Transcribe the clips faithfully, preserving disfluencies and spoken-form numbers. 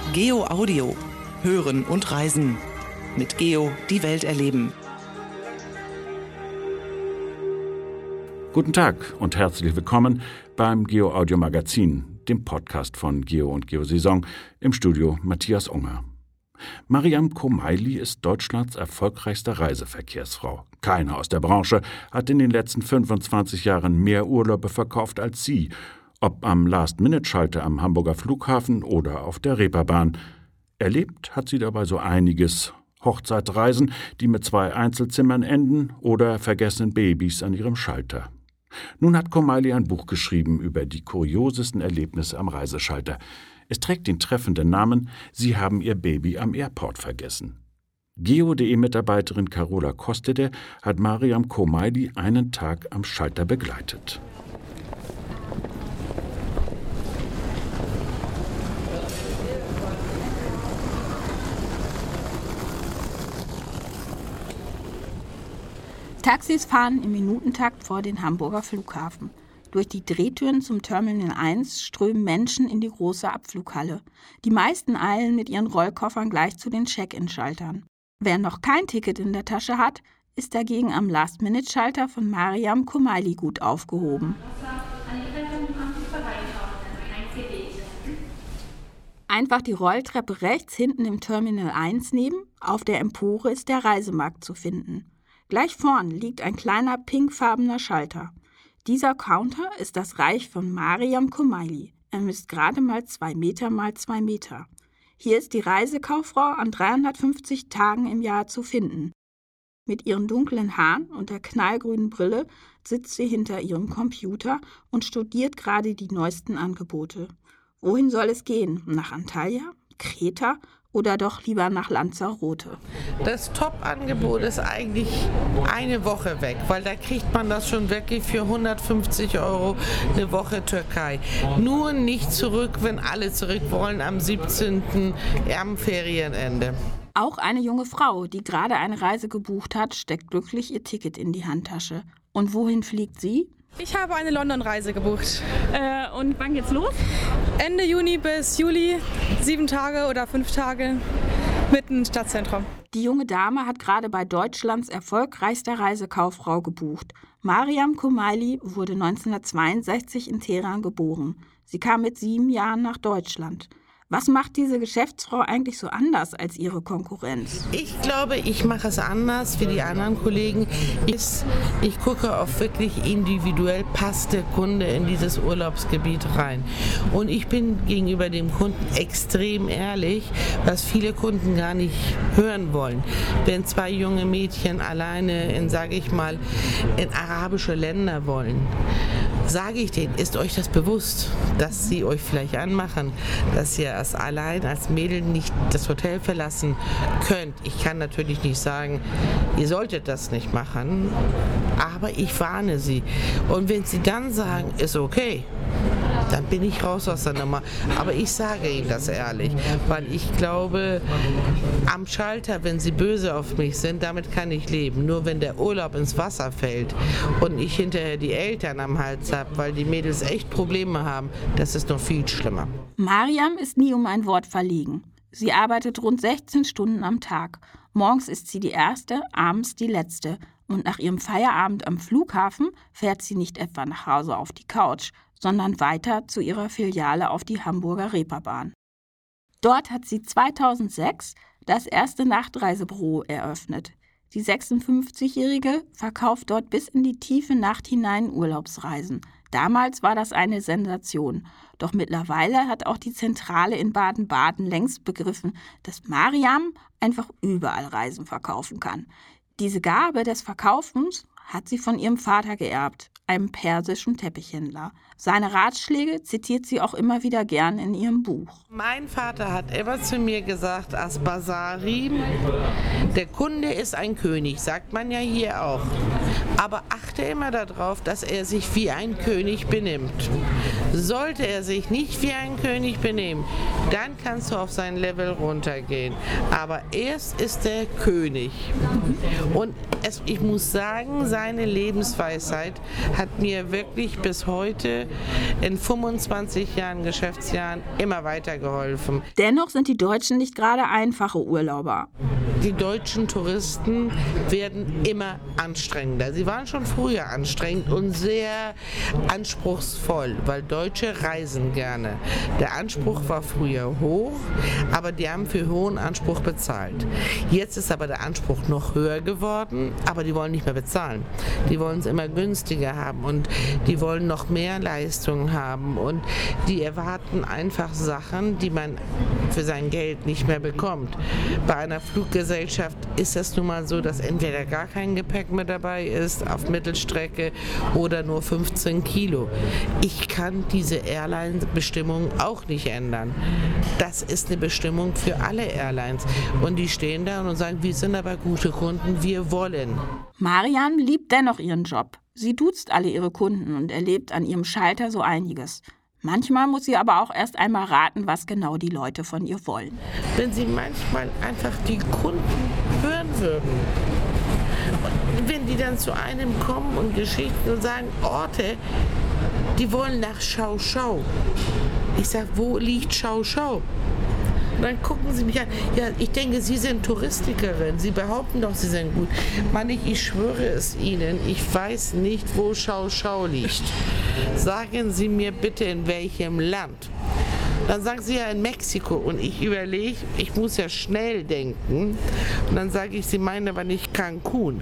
Geo Audio. Hören und reisen. Mit Geo die Welt erleben. Guten Tag und herzlich willkommen beim Geo Audio Magazin, dem Podcast von Geo und Geosaison, im Studio Matthias Unger. Mariam Komaili ist Deutschlands erfolgreichste Reiseverkehrsfrau. Keiner aus der Branche hat in den letzten fünfundzwanzig Jahren mehr Urlaube verkauft als sie, ob am Last-Minute-Schalter am Hamburger Flughafen oder auf der Reeperbahn. Erlebt hat sie dabei so einiges. Hochzeitreisen, die mit zwei Einzelzimmern enden, oder vergessenen Babys an ihrem Schalter. Nun hat Komaili ein Buch geschrieben über die kuriosesten Erlebnisse am Reiseschalter. Es trägt den treffenden Namen »Sie haben Ihr Baby am Airport vergessen«. Geo punkt de-Mitarbeiterin Carola Kostede hat Mariam Komaili einen Tag am Schalter begleitet. Taxis fahren im Minutentakt vor den Hamburger Flughafen. Durch die Drehtüren zum Terminal eins strömen Menschen in die große Abflughalle. Die meisten eilen mit ihren Rollkoffern gleich zu den Check-in-Schaltern. Wer noch kein Ticket in der Tasche hat, ist dagegen am Last-Minute-Schalter von Mariam Komaili gut aufgehoben. Einfach die Rolltreppe rechts hinten im Terminal eins nehmen, auf der Empore ist der Reisemarkt zu finden. Gleich vorn liegt ein kleiner pinkfarbener Schalter. Dieser Counter ist das Reich von Mariam Komaili. Er misst gerade mal zwei Meter mal zwei Meter. Hier ist die Reisekauffrau an dreihundertfünfzig Tagen im Jahr zu finden. Mit ihren dunklen Haaren und der knallgrünen Brille sitzt sie hinter ihrem Computer und studiert gerade die neuesten Angebote. Wohin soll es gehen? Nach Antalya? Kreta? Oder doch lieber nach Lanzarote? Das Top-Angebot ist eigentlich eine Woche weg, weil da kriegt man das schon wirklich für hundertfünfzig Euro eine Woche Türkei. Nur nicht zurück, wenn alle zurück wollen am siebzehnten am Ferienende. Auch eine junge Frau, die gerade eine Reise gebucht hat, steckt glücklich ihr Ticket in die Handtasche. Und wohin fliegt sie? Ich habe eine London-Reise gebucht. Äh, und wann geht's los? Ende Juni bis Juli, sieben Tage oder fünf Tage, mitten im Stadtzentrum. Die junge Dame hat gerade bei Deutschlands erfolgreichster Reisekauffrau gebucht. Mariam Komaili wurde neunzehnhundertzweiundsechzig in Teheran geboren. Sie kam mit sieben Jahren nach Deutschland. Was macht diese Geschäftsfrau eigentlich so anders als ihre Konkurrenz? Ich glaube, ich mache es anders wie die anderen Kollegen. Ich, ich gucke auf wirklich individuell passt der Kunde in dieses Urlaubsgebiet rein. Und ich bin gegenüber dem Kunden extrem ehrlich, was viele Kunden gar nicht hören wollen. Wenn zwei junge Mädchen alleine in, sage ich mal, in arabische Länder wollen, sage ich denen, ist euch das bewusst, dass sie euch vielleicht anmachen, dass ihr als allein als Mädel nicht das Hotel verlassen könnt. Ich kann natürlich nicht sagen, ihr solltet das nicht machen, aber ich warne sie. Und wenn sie dann sagen, ist okay, dann bin ich raus aus der Nummer. Aber ich sage Ihnen das ehrlich, weil ich glaube, am Schalter, wenn Sie böse auf mich sind, damit kann ich leben. Nur wenn der Urlaub ins Wasser fällt und ich hinterher die Eltern am Hals habe, weil die Mädels echt Probleme haben, das ist noch viel schlimmer. Mariam ist nie um ein Wort verlegen. Sie arbeitet rund sechzehn Stunden am Tag. Morgens ist sie die Erste, abends die Letzte. Und nach ihrem Feierabend am Flughafen fährt sie nicht etwa nach Hause auf die Couch, sondern weiter zu ihrer Filiale auf die Hamburger Reeperbahn. Dort hat sie zweitausendsechs das erste Nachtreisebüro eröffnet. Die sechsundfünfzigjährige verkauft dort bis in die tiefe Nacht hinein Urlaubsreisen. Damals war das eine Sensation. Doch mittlerweile hat auch die Zentrale in Baden-Baden längst begriffen, dass Mariam einfach überall Reisen verkaufen kann. Diese Gabe des Verkaufens hat sie von ihrem Vater geerbt, einem persischen Teppichhändler. Seine Ratschläge zitiert sie auch immer wieder gern in ihrem Buch. Mein Vater hat immer zu mir gesagt, as Basari, der Kunde ist ein König, sagt man ja hier auch. Aber achte immer darauf, dass er sich wie ein König benimmt. Sollte er sich nicht wie ein König benehmen, dann kannst du auf sein Level runtergehen. Aber erst ist er König. Und es, ich muss sagen, seine Lebensweisheit hat mir wirklich bis heute in fünfundzwanzig Jahren, Geschäftsjahren immer weitergeholfen. Dennoch sind die Deutschen nicht gerade einfache Urlauber. Die deutschen Touristen werden immer anstrengender. Sie waren schon früher anstrengend und sehr anspruchsvoll, weil Deutsche reisen gerne. Der Anspruch war früher hoch, aber die haben für hohen Anspruch bezahlt. Jetzt ist aber der Anspruch noch höher geworden, aber die wollen nicht mehr bezahlen. Die wollen es immer günstiger haben und die wollen noch mehr Leistung haben und die erwarten einfach Sachen, die man für sein Geld nicht mehr bekommt. Bei einer Fluggesellschaft ist das nun mal so, dass entweder gar kein Gepäck mehr dabei ist auf Mittelstrecke oder nur fünfzehn Kilo. Ich kann diese Airline-Bestimmung auch nicht ändern. Das ist eine Bestimmung für alle Airlines und die stehen da und sagen, wir sind aber gute Kunden, wir wollen. Mariam liebt dennoch ihren Job. Sie duzt alle ihre Kunden und erlebt an ihrem Schalter so einiges. Manchmal muss sie aber auch erst einmal raten, was genau die Leute von ihr wollen. Wenn sie manchmal einfach die Kunden hören würden, und wenn die dann zu einem kommen und Geschichten und sagen, Orte, die wollen nach Schau Schau. Ich sage, wo liegt Schau Schau? Und dann gucken sie mich an. Ja, ich denke, Sie sind Touristikerin. Sie behaupten doch, Sie sind gut. Mann, ich, ich schwöre es Ihnen, ich weiß nicht, wo Schau Schau liegt. Sagen Sie mir bitte, in welchem Land. Dann sagen sie ja in Mexiko und ich überlege, ich muss ja schnell denken. Und dann sage ich, Sie meinen aber nicht Cancun.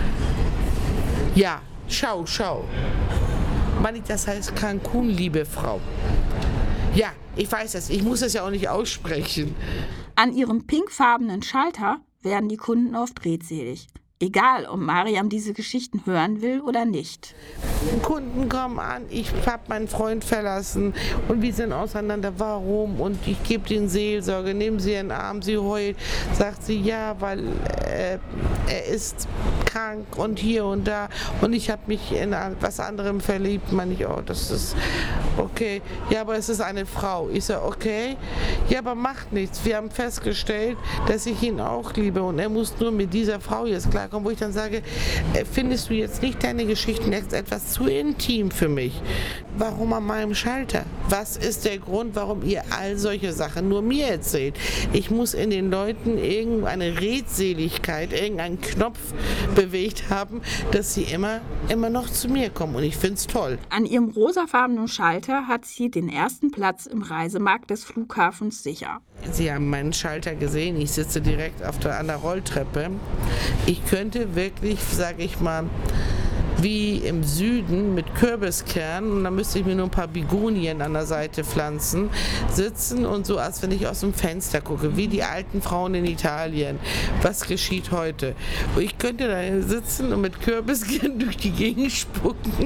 Ja, Schau Schau. Mann, das heißt Cancun, liebe Frau. Ja, ich weiß das, ich muss das ja auch nicht aussprechen. An ihrem pinkfarbenen Schalter werden die Kunden oft redselig. Egal, ob Mariam diese Geschichten hören will oder nicht. Kunden kommen an, ich habe meinen Freund verlassen und wir sind auseinander. Warum? Und ich gebe den Seelsorge, nehmen Sie ihren Arm, sie heult. Sagt sie, ja, weil äh, er ist krank und hier und da. Und ich habe mich in was anderem verliebt. Meine ich, oh, das ist okay. Ja, aber es ist eine Frau. Ich sage, okay. Ja, aber macht nichts. Wir haben festgestellt, dass ich ihn auch liebe und er muss nur mit dieser Frau jetzt klarkommen. Wo ich dann sage, findest du jetzt nicht deine Geschichten etwas zu intim für mich? Warum an meinem Schalter? Was ist der Grund, warum ihr all solche Sachen nur mir erzählt? Ich muss in den Leuten irgendeine Redseligkeit, irgendeinen Knopf bewegt haben, dass sie immer, immer noch zu mir kommen und ich finde es toll. An ihrem rosafarbenen Schalter hat sie den ersten Platz im Reisemarkt des Flughafens sicher. Sie haben meinen Schalter gesehen, ich sitze direkt auf der, an der Rolltreppe. Ich könnte wirklich, sage ich mal, wie im Süden mit Kürbiskernen, und dann müsste ich mir nur ein paar Bigonien an der Seite pflanzen, sitzen und so, als wenn ich aus dem Fenster gucke, wie die alten Frauen in Italien. Was geschieht heute? Und ich könnte da sitzen und mit Kürbiskernen durch die Gegend spucken.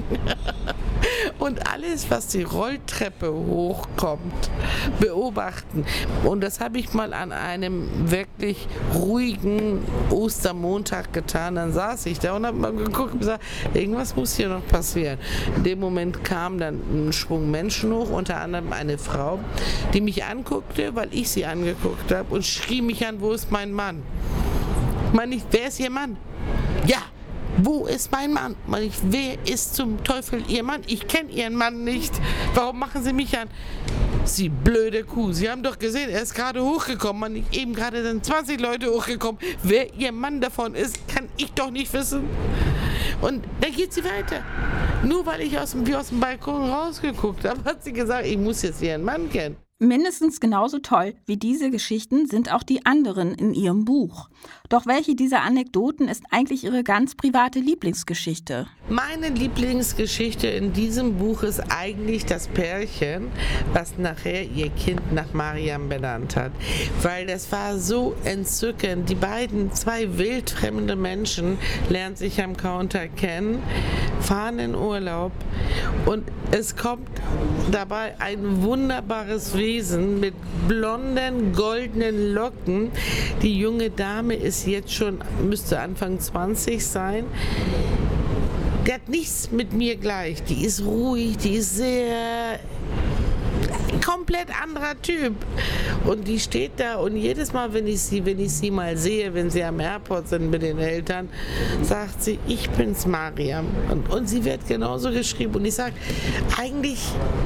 Und alles, was die Rolltreppe hochkommt, beobachten. Und das habe ich mal an einem wirklich ruhigen Ostermontag getan. Dann saß ich da und habe mal geguckt und gesagt, irgendwas muss hier noch passieren. In dem Moment kam dann ein Schwung Menschen hoch, unter anderem eine Frau, die mich anguckte, weil ich sie angeguckt habe und schrie mich an, wo ist mein Mann? Ich meine, wer ist Ihr Mann? Ja! Wo ist mein Mann? Ich, wer ist zum Teufel Ihr Mann? Ich kenne Ihren Mann nicht. Warum machen Sie mich an? Sie blöde Kuh. Sie haben doch gesehen, er ist gerade hochgekommen. Man, eben gerade sind zwanzig Leute hochgekommen. Wer Ihr Mann davon ist, kann ich doch nicht wissen. Und dann geht sie weiter. Nur weil ich aus dem, wie aus dem Balkon rausgeguckt habe, hat sie gesagt, ich muss jetzt Ihren Mann kennen. Mindestens genauso toll wie diese Geschichten sind auch die anderen in ihrem Buch. Doch welche dieser Anekdoten ist eigentlich ihre ganz private Lieblingsgeschichte? Meine Lieblingsgeschichte in diesem Buch ist eigentlich das Pärchen, was nachher ihr Kind nach Mariam benannt hat. Weil das war so entzückend. Die beiden, zwei wildfremde Menschen, lernen sich am Counter kennen, fahren in Urlaub und es kommt dabei ein wunderbares Wesen mit blonden, goldenen Locken. Die junge Dame ist jetzt schon, müsste Anfang zwanzig sein. die hat nichts mit mir gleich. Die ist ruhig, die ist sehr... komplett anderer Typ. Und die steht da und jedes Mal, wenn ich sie, wenn ich sie mal sehe, wenn sie am Airport sind mit den Eltern, sagt sie, ich bin's Mariam. Und, und sie wird genauso geschrieben. Und ich sage, eigentlich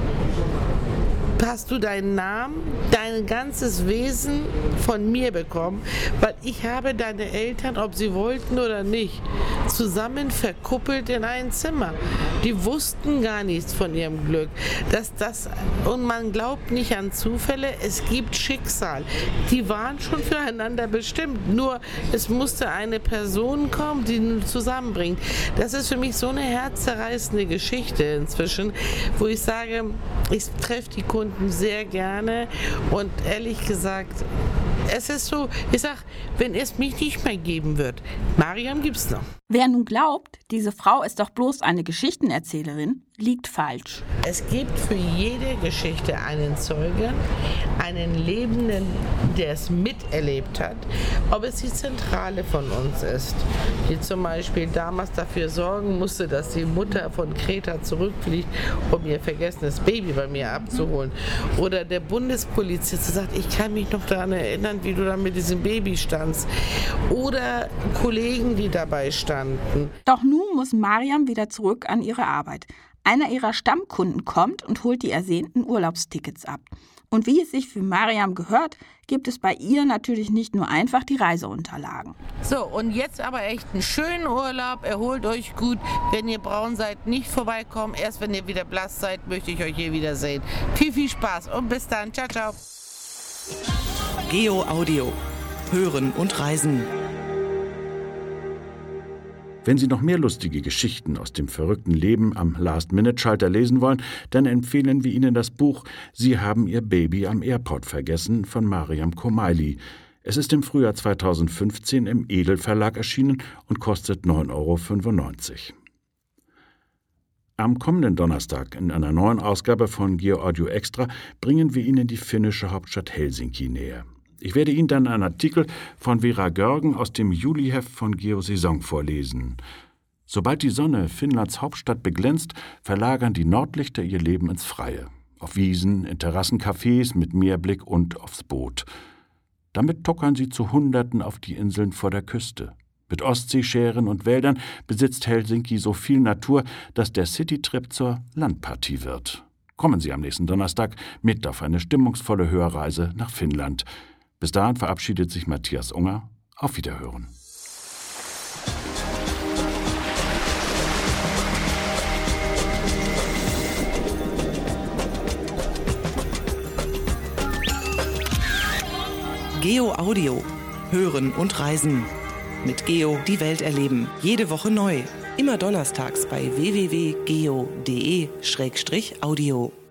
hast du deinen Namen, dein ganzes Wesen von mir bekommen, weil ich habe deine Eltern, ob sie wollten oder nicht, zusammen verkuppelt in ein Zimmer. Die wussten gar nichts von ihrem Glück. Dass das, und man glaubt nicht an Zufälle, es gibt Schicksal. Die waren schon füreinander bestimmt, nur es musste eine Person kommen, die zusammenbringt. Das ist für mich so eine herzzerreißende Geschichte inzwischen, wo ich sage, ich treffe die Kunden sehr gerne und ehrlich gesagt, es ist so, ich sag, wenn es mich nicht mehr geben wird, Mariam gibt's noch. Wer nun glaubt, diese Frau ist doch bloß eine Geschichtenerzählerin, liegt falsch. Es gibt für jede Geschichte einen Zeugen, einen Lebenden, der es miterlebt hat, ob es die Zentrale von uns ist, die zum Beispiel damals dafür sorgen musste, dass die Mutter von Kreta zurückfliegt, um ihr vergessenes Baby bei mir abzuholen. Oder der Bundespolizist, der sagt, ich kann mich noch daran erinnern, wie du da mit diesem Baby standst. Oder Kollegen, die dabei standen. Doch nun muss Mariam wieder zurück an ihre Arbeit. Einer ihrer Stammkunden kommt und holt die ersehnten Urlaubstickets ab. Und wie es sich für Mariam gehört, gibt es bei ihr natürlich nicht nur einfach die Reiseunterlagen. So, und jetzt aber echt einen schönen Urlaub. Erholt euch gut. Wenn ihr braun seid, nicht vorbeikommen. Erst wenn ihr wieder blass seid, möchte ich euch hier wiedersehen. Viel, viel Spaß und bis dann. Ciao, ciao. Geo Audio. Hören und reisen. Wenn Sie noch mehr lustige Geschichten aus dem verrückten Leben am Last-Minute-Schalter lesen wollen, dann empfehlen wir Ihnen das Buch »Sie haben Ihr Baby am Airport vergessen« von Mariam Komaili. Es ist im Frühjahr zweitausendfünfzehn im Edel Verlag erschienen und kostet neun Euro fünfundneunzig. Am kommenden Donnerstag in einer neuen Ausgabe von Geo Audio Extra bringen wir Ihnen die finnische Hauptstadt Helsinki näher. Ich werde Ihnen dann einen Artikel von Vera Görgen aus dem Juliheft von Geo Saison vorlesen. Sobald die Sonne Finnlands Hauptstadt beglänzt, verlagern die Nordlichter ihr Leben ins Freie. Auf Wiesen, in Terrassencafés mit Meerblick und aufs Boot. Damit tuckern sie zu Hunderten auf die Inseln vor der Küste. Mit Ostseeschären und Wäldern besitzt Helsinki so viel Natur, dass der Citytrip zur Landpartie wird. Kommen Sie am nächsten Donnerstag mit auf eine stimmungsvolle Hörreise nach Finnland. Bis dahin verabschiedet sich Matthias Unger. Auf Wiederhören. Geo Audio. Hören und reisen. Mit Geo die Welt erleben. Jede Woche neu. Immer donnerstags bei w w w punkt geo punkt de slash audio.